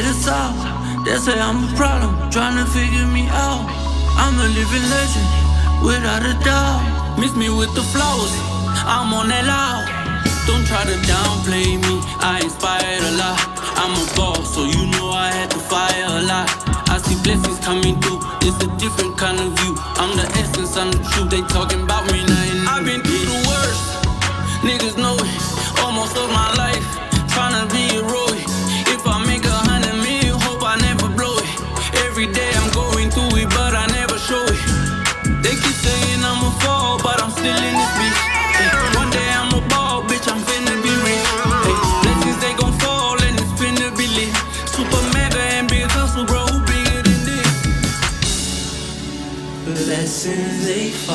haters out. They say I'm a problem, tryna figure me out. I'm a living legend, without a doubt. Miss me with the flowers, I'm on that loud. Don't try to downplay me, I inspired a lot. I'm a boss, so you know I had to fire a lot. I see blessings coming through, it's a different kind of view. I'm the essence, I'm the truth, they talking about me, nothing. I've been through the worst, niggas know it. Almost lost my life, tryna be heroic. If I make 100 million, hope I never blow it. Every day I'm going through it, but I never show it. They keep saying I'ma fall, but I'm still in this bitch. Hey, one day I'm a ball, bitch, I'm finna be rich. Hey, blessings they gon' fall and it's finna be lit. Super mega and big hustle, bro, who bigger than this? Blessings they fall.